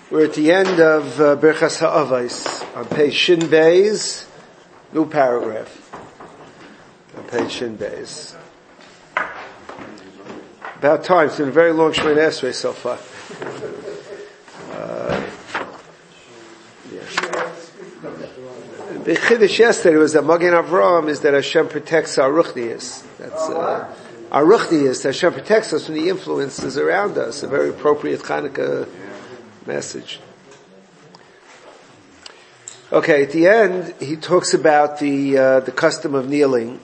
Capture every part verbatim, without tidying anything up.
We're at the end of uh, Birchas Ha'avos on page Shin Beis, new paragraph. On page Shin Beis. About time. It's been a very long Shemoneh Esrei so far. Uh, yeah. The Chiddush yesterday was that Magen Avraham is that Hashem protects our Ruchnius. That's uh, our Ruchnius. Hashem protects us from the influences around us. A very appropriate Chanukah message. Okay, at the end, he talks about the uh, the custom of kneeling.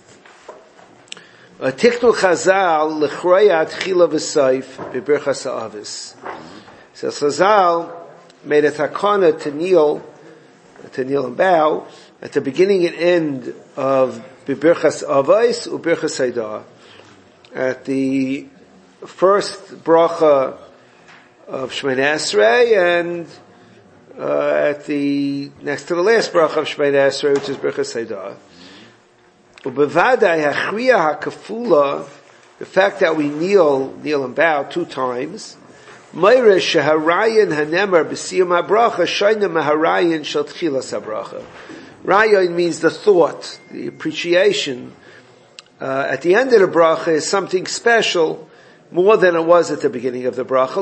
Tiknu Chazal l'chroyat chila v'saif b'birchas ha'avos. So Chazal made a takana to kneel, to kneel and bow at the beginning and end of b'birchas ha'avos u'birchas haidah. At the first bracha of Shemoneh Esrei and uh, at the next to the last bracha of Shemoneh Esrei, which is Birchas Haidah. Ubevadai hachriya hakafula, the fact that we kneel, kneel and bow two times. Meira sheharayin hanemer b'siyum habracha shayna maharayin shel tchilas habracha. Rayin means the thought, the appreciation. Uh, at the end of the bracha is something special, more than it was at the beginning of the bracha.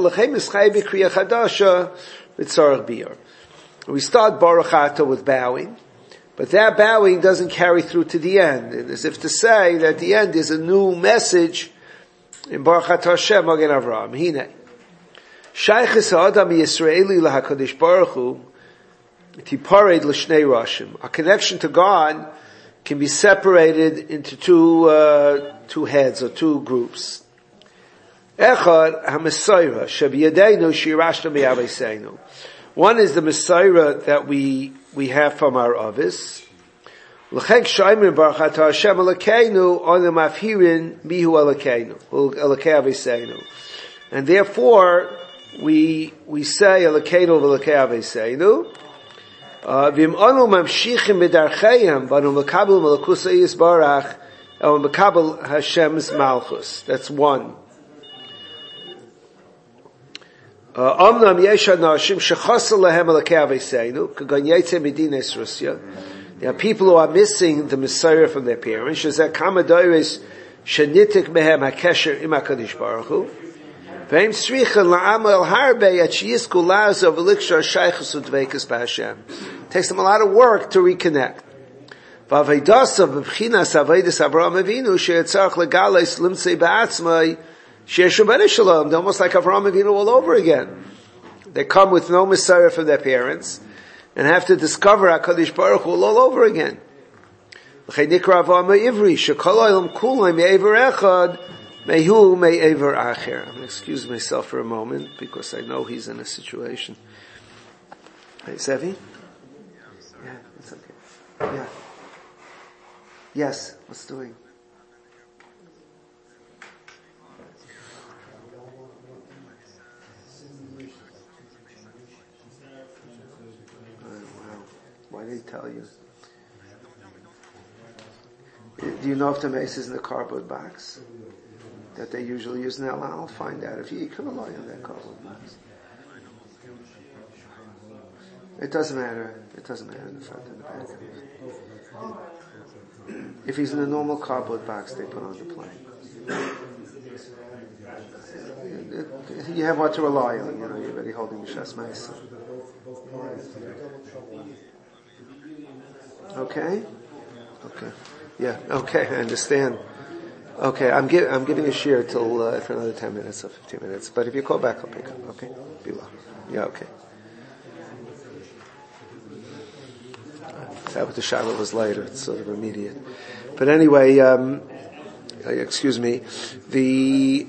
We start Baruch Atah with bowing, but that bowing doesn't carry through to the end. And as if to say that the end is a new message in Baruch Atah Hashem Magen Avraham. Hine. Shaychus ha'adam Yisraeli lahakadosh Baruch Hu tipared l'shnei rashim. Our connection to God can be separated into two uh, two heads or two groups. Echad ha-Messiah shebiyadenu shirashna mi'aveseinu. One is the Messiah that we we have from our Avis. L'chek shaymin baruch atah Hashem Elokeinu onu mafhirin mihu Elokeinu Elokei Aveseinu. And therefore we we say Elokeinu v'Elokei Aveseinu. V'im onu mamshichim b'darcheihem v'anu mekabel malakus ha'yisbarach or mekabel Hashem's malchus. That's one. Omnam yesha nashim shechasel lehem Elokei Aveseinu kagan yetze medines Russia. There are people who are missing the Messiah from their parents. Shezeh kama doires shenitik mehem hakesher im HaKadosh Baruch Hu. V'hem tzrichen la'amal harbe at sheyizku lazo v'likshar shaychus u'dveikus b'Hashem. It takes them a lot of work to reconnect. V'avedasav b'bchinas avedis Avraham Avinu sheyetzarach legales limtzei ba'atzmai. They're almost like Avraham Avinu all over again. They come with no Messiah from their parents and have to discover HaKadosh Baruch Hu all over again. I'm going to excuse myself for a moment because I know he's in a situation. Hey, Sevi? Yeah, it's okay. Yeah. Yes, what's doing? Why did he tell you? Do you know if the mace is in the cardboard box that they usually use now? I'll find out. If you, you can rely on that cardboard box. It doesn't matter. It doesn't matter in the front and the back. If he's in a normal cardboard box, they put on the plane. You have what to rely on. You know, you're already holding the shas mace. Okay? Okay. Yeah, okay, I understand. Okay, I'm, gi- I'm giving a share till, uh, for another ten minutes or fifteen minutes. But if you call back, I'll pick up. Okay? Be well. Yeah, okay. That with the Shiloh was later. It's sort of immediate. But anyway, um, excuse me, the,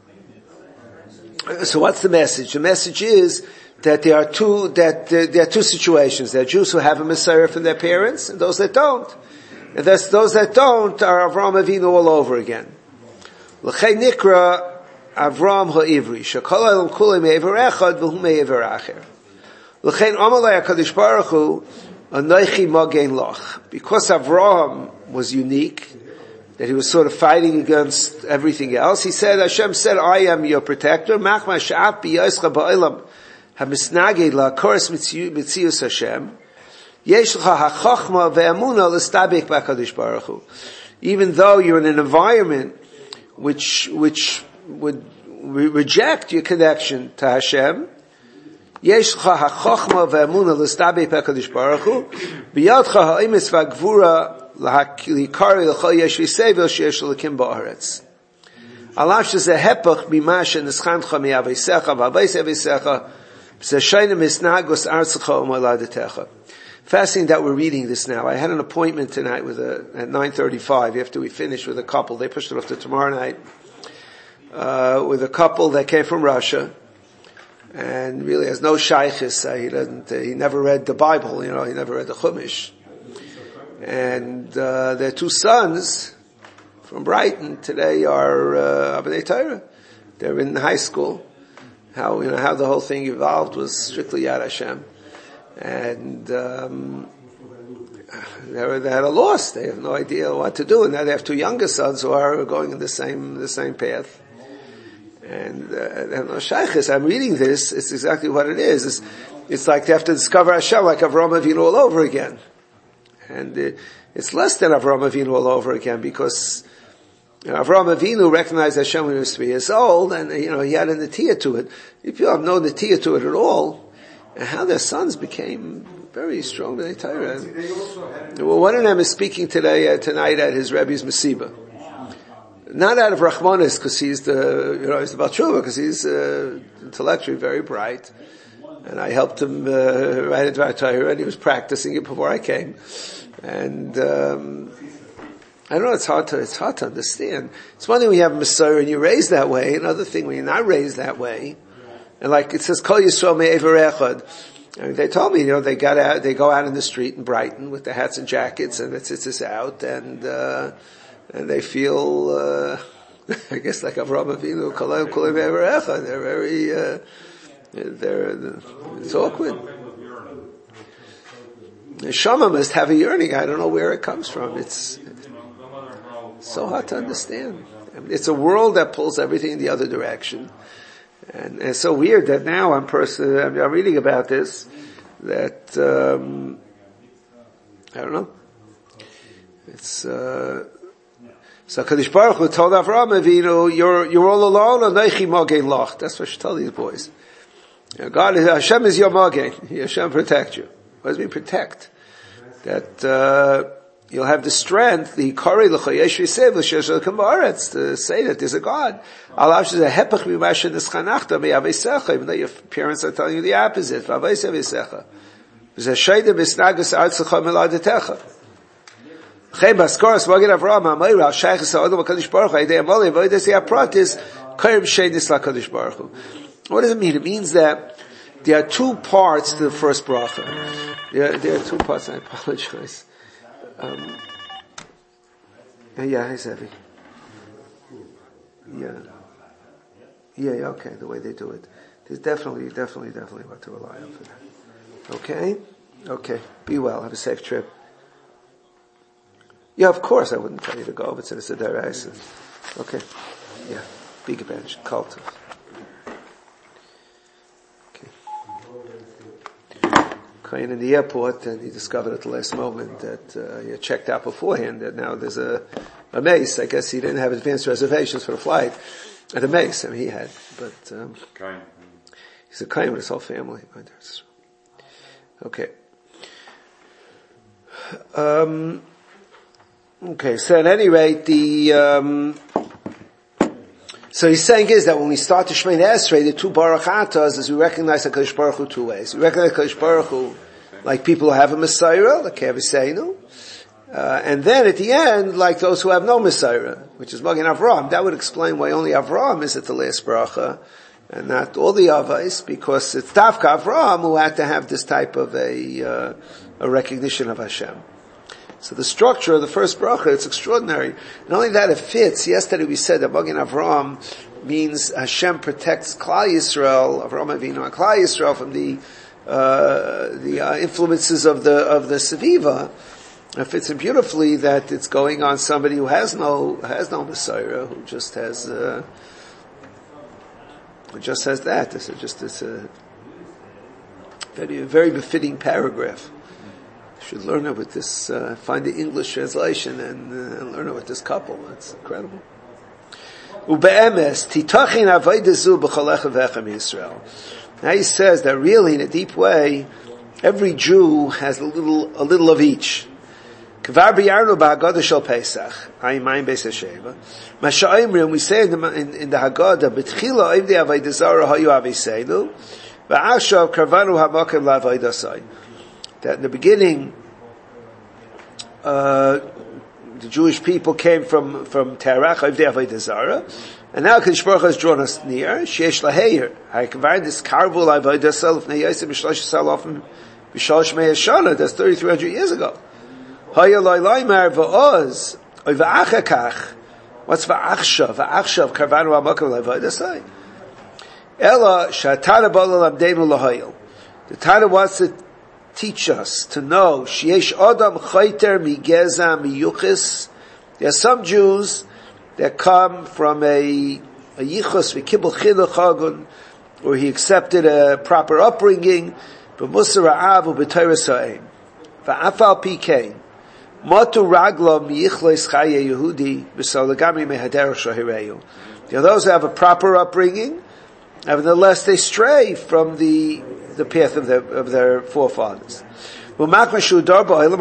so what's the message? The message is, that there are two, that uh, there are two situations. There are Jews who have a Messiah from their parents, and those that don't. And thus, those that don't are Avraham Avinu all over again. L'chei nikra Avraham ha'ivri, shekol ha'olam kulei me'ever echad v'hu me'ever acher. L'chein amalei HaKadosh Baruch Hu, anoichi magen loch. Because Avraham was unique, that he was sort of fighting against everything else, he said, Hashem said, I am your protector. Machma sha'at b'yoscha ba'olam. hamisnaged la'koros mitzius Hashem, yesh lecha hachachma ve'emuna l'stabek b'Hakadosh Baruch Hu. Even though you're in an environment which which would re- reject your connection to Hashem, yesh lecha hachachma ve'emuna l'stabek b'Hakadosh Baruch Hu, b'yadcha ha'imis v'agvura l'haklikari l'chol yesh v'sevel sheyesh l'kim ba'aretz. Alav sheze hepach mimashe nischancha mi'aveisecha v'aveis aveisecha b'seshayim misnagos artzecha u'moladetecha. Fascinating that we're reading this now. I had an appointment tonight with a, at nine thirty-five, after we finished with a couple. They pushed it off to tomorrow night, uh, with a couple that came from Russia, and really has no shaykhis. Uh, he doesn't, uh, he never read the Bible, you know, he never read the Chumash. And, uh, their two sons from Brighton today are, uh, Abnei Torah. They're in high school. How, you know, how the whole thing evolved was strictly Yad Hashem. And um, they were they had a loss. They have no idea what to do. And now they have two younger sons who are going in the same the same path. And uh, they have no shaykhis. I'm reading this. It's exactly what it is. It's, it's like they have to discover Hashem like Avraham Avinu all over again. And uh, it's less than Avraham Avinu all over again, because you know, Avraham Avinu recognized Hashem when he was three years old, and you know he had a netiyah to it. If you have no netiyah to it at all, and how their sons became very strong with the Torah. Well, one of them is speaking today, uh, tonight at his Rebbe's Mesiba. Not out of Rachmanis, because he's the, you know, he's the Baal Tshuva, because he's, uh, intellectually very bright. And I helped him, uh, write into our Torah, and he was practicing it before I came. And, um, I don't know, it's hard to, it's hard to understand. It's one thing when you have a Messiah and you're raised that way, another thing when you're not raised that way. And like it says, Kol Yisrael me'ever echad. I mean, they told me, you know, they got out, they go out in the street in Brighton with their hats and jackets, and it's, it's, it's out, and, uh, and they feel, uh, I guess like Avraham Avinu, Kol Kol me'ever echad. They're very, uh, they're, it's awkward. The Shama must have a yearning. I don't know where it comes from. It's, it's so hard to understand. I mean, it's a world that pulls everything in the other direction. And, and it's so weird that now I'm person, I'm, I'm reading about this, that, um, I don't know. It's, uh, so Kadosh Baruch Hu told Avraham Avinu, you're, you're all alone, Anochi Mogen Loch. That's what she told these boys. You know, God is, Hashem is your Mogen. Hashem protect you. What does it mean protect? That, uh, you'll have the strength, the Kari l'choyesh v'sev l'shesh l'kamaretz, to say that there's a God. Alav shezeh hepech mimashe nischanachta me'aveisecha, even though your parents are telling you the opposite. V'aveisev v'secha. V'zeh shayde v'snagas artzecha meladetecha. Chem baskoros magid Avraham ha'mayra al shaychus ha'odom ha'kadosh baruch hu ha'idei ha'molim v'oides ha'pratis kayim sheidis la'kadosh baruch hu. What does it mean? It means that there are two parts to the first bracha. There, there are two parts. I apologize. Um, yeah, hi, Zevi. Yeah. Yeah, yeah, okay, the way they do it. There's definitely, definitely, definitely what to rely on for that. Okay? Okay. Be well. Have a safe trip. Yeah, of course I wouldn't tell you to go, but it's a Sederais. Okay. Yeah. Big bench. Cult. In the airport, and he discovered at the last moment that uh, he had checked out beforehand, that now there's a, a mace. I guess he didn't have advanced reservations for the flight at the mace. I mean, he had, but um, he's a kain with his whole family. Okay. Um, okay, so at any rate, the um, so he's saying is that when we start to Shemini Esrei, the two Baruch Atas, is we recognize HaKadosh Baruch Hu two ways. We recognize HaKadosh Baruch Hu like people who have a Messiah, like Keviseinu, uh, and then at the end, like those who have no Messiah, which is Magen Avraham. That would explain why only Avraham is at the last bracha, and not all the Avos, because it's Tavka Avraham who had to have this type of a, uh, a recognition of Hashem. So the structure of the first bracha, it's extraordinary. Not only that, it fits. Yesterday we said that Magen Avraham means Hashem protects Klal Yisrael, Avraham Avinu and Klal Yisrael from the uh, the uh, influences of the of the Seviva. It fits in beautifully that it's going on somebody who has no has no Messiah, who just has uh, who just has that. It's just it's a Very, very befitting paragraph. You should learn it with this, uh, find the English translation and, uh, and learn it with this couple. That's incredible. Ube'emes, titachin avaydezu b'cholecha v'echem Yisrael. Now he says that really, in a deep way, every Jew has a little, a little of each. Kvar b'yarnu b'Haggadah shel Pesach, ayin mayim beis hasheva. Masha'imrim, we say in the, in, in the Haggadah, b'tchila oivdei avaydazara hayu aviseinu, v'ashav karvanu hamakim la'avaydasai. That in the beginning, uh, the Jewish people came from, from Terach, oivdei avaydazara, and now Kadosh Baruch Hu has drawn us near, sheyesh laheir. Ha'ikvar this karvu la'avaydasai l'fnei yosem b'shlosh salofim b'shalosh mei hashana, that's thirty-three hundred years ago. Haya loy loymar v'oz, oy v'achakach. What's v'achshav? V'achshav karvanu ha'makom la'avaydasai. Ela shatana b'ala lamdeinu lahayil. The Tana wants to teach us to know sheyesh adam chayter migeza miyuchis. There are some Jews that come from a a yichus v'kibul chinuch hagun, or he accepted a proper upbringing, b'musar ha'av u'b'teiras ha'em. V'afal pikein. Motu raglo miyichleis chaye Yehudi b'solagami mehader shahireyu. There are those who have a proper upbringing, nevertheless they stray from the the path of their of their forefathers. Because of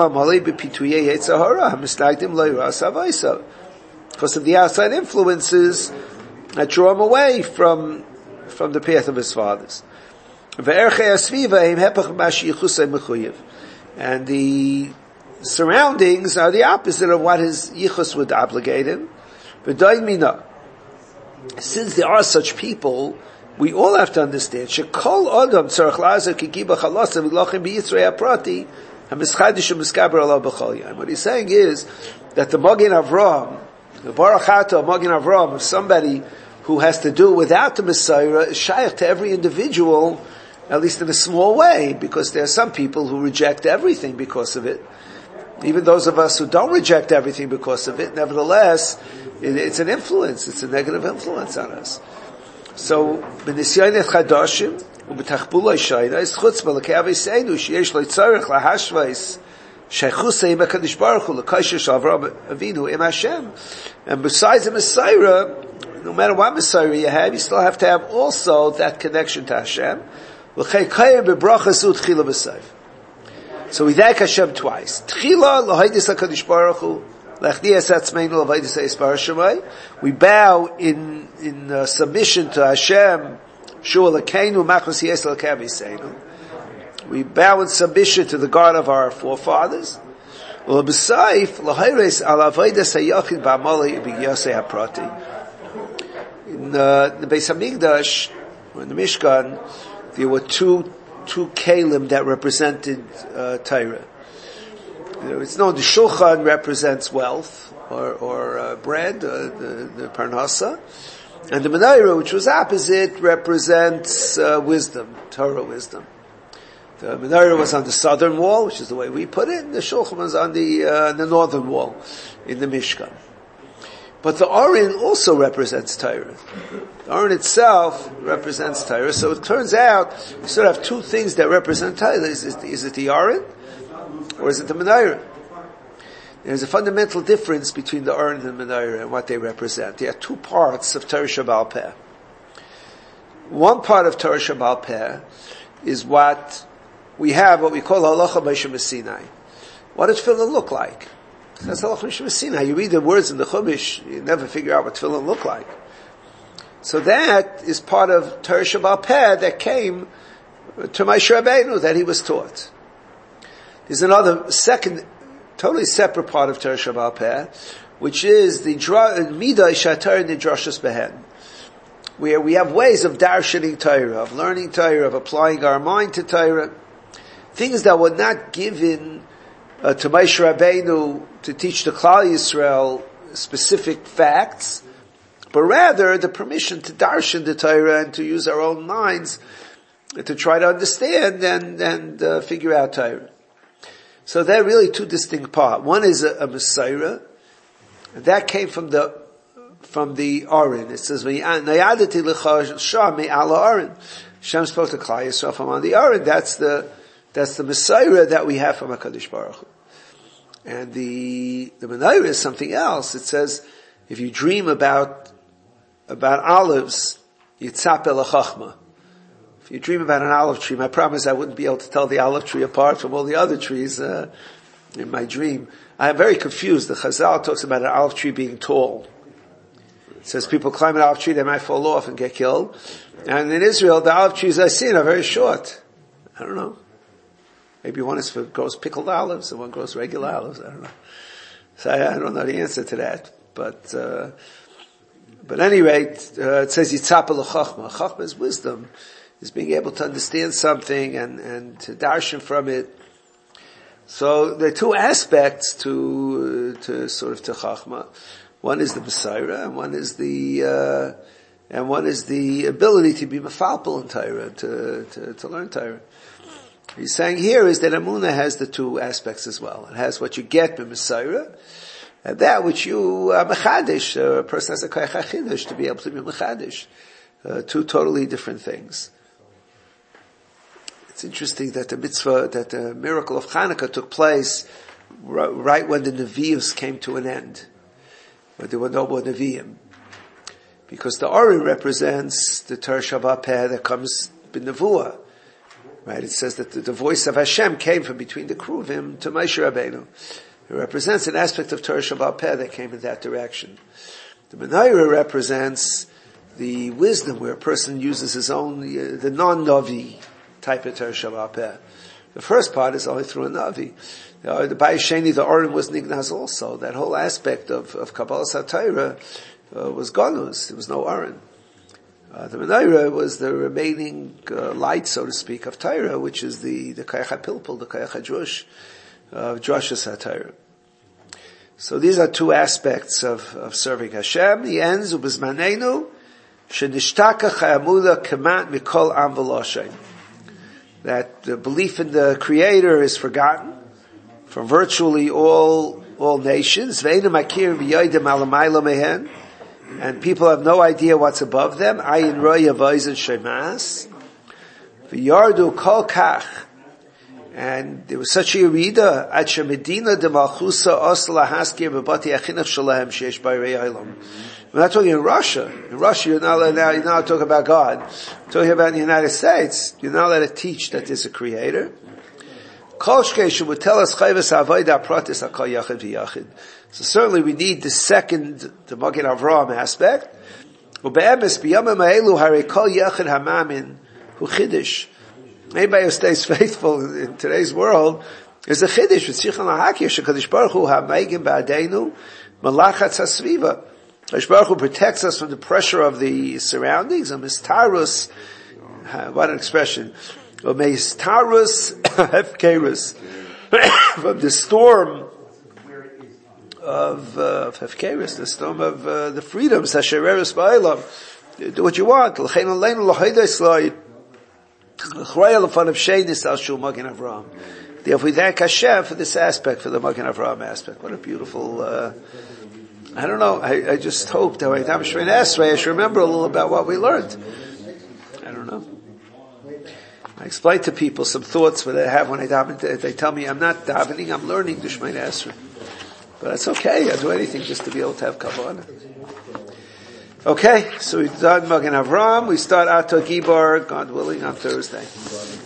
the outside influences that draw him away from from the path of his fathers. And the surroundings are the opposite of what his yichus would obligate him. Since there are such people, we all have to understand shekol adam tzarich lazer kigiba chalasim v'lochem b'yitzrei aprati hamischadish u'miskaber alav b'chol yom. What he's saying is that the Magen Avraham, the Baruch Atah Magen Avraham, is somebody who has to do without the Messiah, is shaykh to every individual, at least in a small way, because there are some people who reject everything because of it. Even those of us who don't reject everything because of it, nevertheless, it, it's an influence, it's a negative influence on us. So, b'nisyonet chadashim, u'b'tachbuloi shayna, is chutzpah l'ke'avei seinu, sheyesh lo tzarech lahashvais, sheichusei im HaKadosh Baruch Hu, l'kaisher shel Avraham Avinu im Hashem. And besides the Messiah, no matter what Messiah you have, you still have to have also that connection to Hashem. L'chei kayim b'brachas u'tchila b'sayf. So we thank Hashem twice. Tchila l'haydis HaKadosh Baruch Hu, we bow in in uh, submission to Hashem. We bow in submission to the God of our forefathers. In uh, the Beis Hamikdash, or in the Mishkan, there were two two kelim that represented uh, Torah. You know, it's known the Shulchan represents wealth or, or uh, bread, uh, the, the Parnasa, and the Menorah, which was opposite, represents uh, wisdom, Torah wisdom. The Menorah was on the southern wall, which is the way we put it, and the Shulchan was on the uh, the northern wall in the Mishkan. But the Aron also represents Torah. The Aron itself represents Torah, so it turns out you sort of have two things that represent Torah. Is, is, is it the Aron? Or is it the Menorah? There's a fundamental difference between the Aron and the Menorah and what they represent. There are two parts of Torah Shebaal Peh. One part of Torah Shebaal Peh is what we have, what we call Halacha Moshe Sinai. What does tefillin look like? That's Halacha Moshe Sinai. You read the words in the Chumash, you never figure out what tefillin look like. So that is part of Torah Shebaal Peh that came to Moshe Rabbeinu, that he was taught. There's another second, totally separate part of Torah Shebaal Peh, which is the Midah Shatar and the Drashas Behen, where we have ways of darshaning Torah, of learning Torah, of applying our mind to Torah, things that were not given uh, to Moshe Rabbeinu to teach the Klal Yisrael specific facts, but rather the permission to darshan the Torah and to use our own minds to try to understand and, and uh, figure out Torah. So they're really two distinct parts. One is a, a Messiah, and that came from the from the Aron. It says, "Nayadati lecha shah me'al Aron." Hashem spoke to Klal Yisrael from on the Aron. That's the, that's the Messiah that we have from HaKadosh Baruch Hu. And the, the Menorah is something else. It says, if you dream about, about olives, Yitzap el Chachma. If you dream about an olive tree, my promise I wouldn't be able to tell the olive tree apart from all the other trees, uh, in my dream. I am very confused. The Chazal talks about an olive tree being tall. It says people climb an olive tree, they might fall off and get killed. And in Israel, the olive trees I've seen are very short. I don't know. Maybe one is for grows pickled olives and one grows regular olives. I don't know. So I, I don't know the answer to that. But, uh, but at any rate, uh, it says Yitzap el Chachma. Chachma is wisdom, is being able to understand something and, and to darshan from it. So there are two aspects to, uh, to sort of to Chachma. One is the Messiah and one is the, uh, and one is the ability to be mefalpel in Torah, to, to, to learn Torah. He's saying here is that Emunah has the two aspects as well. It has what you get with Messiah, and that which you are mechadish. A person has a koyach hachidush to be able to be mechadish. Uh, two totally different things. It's interesting that the mitzvah, that the miracle of Hanukkah took place r- right when the Nevi'im came to an end, when there were no more Nevi'im. Because the Aron represents the Torah Shabbat Peh that comes in Nevuah. Right? It says that the, the voice of Hashem came from between the Kruvim to Moshe Rabbeinu. It represents an aspect of Torah Shabbat Peh that came in that direction. The Menorah represents the wisdom where a person uses his own, uh, the non-Navi type of Torah Shabbat Peh. The first part is only through a Navi. Uh, the Bayis Sheni, the Aron was Nignaz also. That whole aspect of, of Kabbalah Satira uh, was Gonus. There was no Aron. Uh, the Menorah was the remaining uh, light, so to speak, of Torah, which is the, the Koyach HaPilpul, the Koyach HaDrush, of uh, Drushas HaTorah. So these are two aspects of, of serving Hashem. He ends, Ubizmanenu, Shenishtaka Chayamuda Kemat Mikol Am V'Loshen. That the belief in the Creator is forgotten from virtually all all nations. And people have no idea what's above them. Ayin roya v'oizen shemas. V'yardu kol kach. And there was such a yerida at shemedina de malchusa os lahaskir b'bati achinach shalahem sheish b'rei olam. We're not talking in Russia. In Russia, you're not allowed, now, you're not talking about God. You're talking about the United States. You're not allowed to teach that there's a creator. Kol shkeish would tell us chayvus avodah pratis hakol yachid v'yachid. So certainly we need the second, the Magen Avraham aspect. Ube'emes b'yamim ha'elu harei kol yachid hamamin hu chiddush. Anybody who stays faithful in today's world is a chiddush. V'tzichon lahakir shekadosh baruch hu ha'meigim ba'adeinu malachatz hasviva. Kadosh Baruch Hu protects us from the pressure of the surroundings. A mistarus, what an expression. A mistarus hefkerus. From the storm of, uh, of hefkerus, the storm of, uh, the freedoms, hashereres ba'elam. Do what you want. L'chein aleinu l'hoidei sloi. L'chroya l'fon of sheinis al shul Magen Avraham. Therefore we thank Hashem for this aspect, for the Magen Avraham aspect. What a beautiful, uh, I don't know. I, I just hope that when I'm Shrein Esrei, I should remember a little about what we learned. I don't know. I explain to people some thoughts that I have when I daven. They tell me I'm not davening, I'm learning the Shrein Esrei. But it's okay. I'll do anything just to be able to have kavanah. Okay, so we've done Magen Avraham. We start Ato Gibor, God willing, on Thursday.